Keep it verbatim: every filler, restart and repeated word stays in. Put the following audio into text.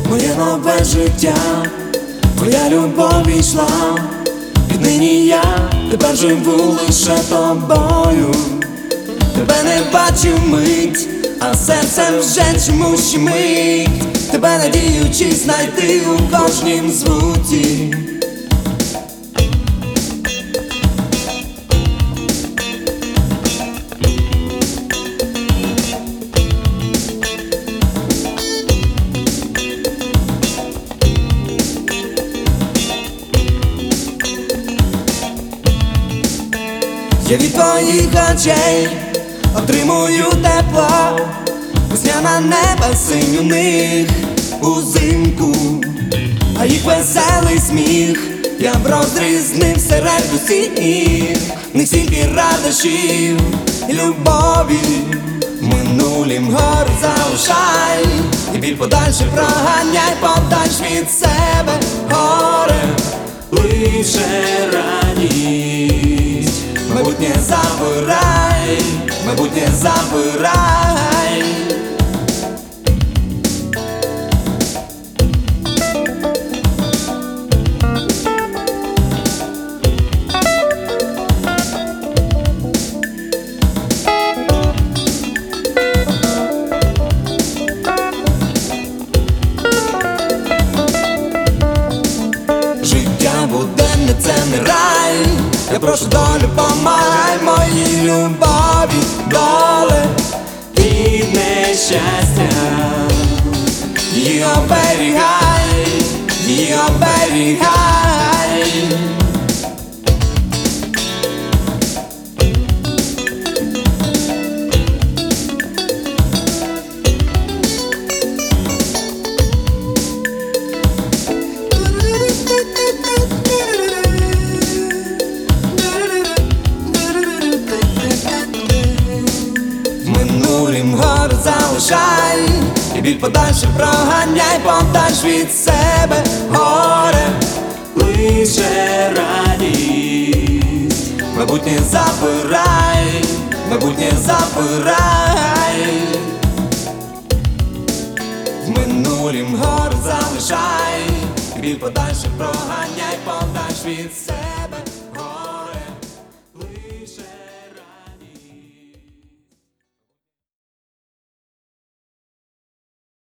моє нове життя, твоя любов війшла. Віднині я тепер живу лише тобою. Тебе не бачив мить, а серцем вже чомусь щемить. Тебе надіючись знайти у кожнім звуці. Я від твоїх очей отримую тепло, весняна неба синь у них узимку, а їх веселий сміх я б розрізнив серед усіх. В них стільки радощів і любові, минулім гор залишай, і біль подальше проганяй, подальш від себе горе, лише радість. Майбутнє забирай, майбутнє забирай. Життя буденне – це не рай. Я прошу долю, помагай моїй любові, доле від нещастя. Її оберігай, її оберігай. Минулим гор залишай, і біль подальше проганяй, подальш від себе горе, лише радість. Майбутнє забирай, майбутнє забирай. Минулим гор залишай, і біль подальше проганяй, подальш від себе.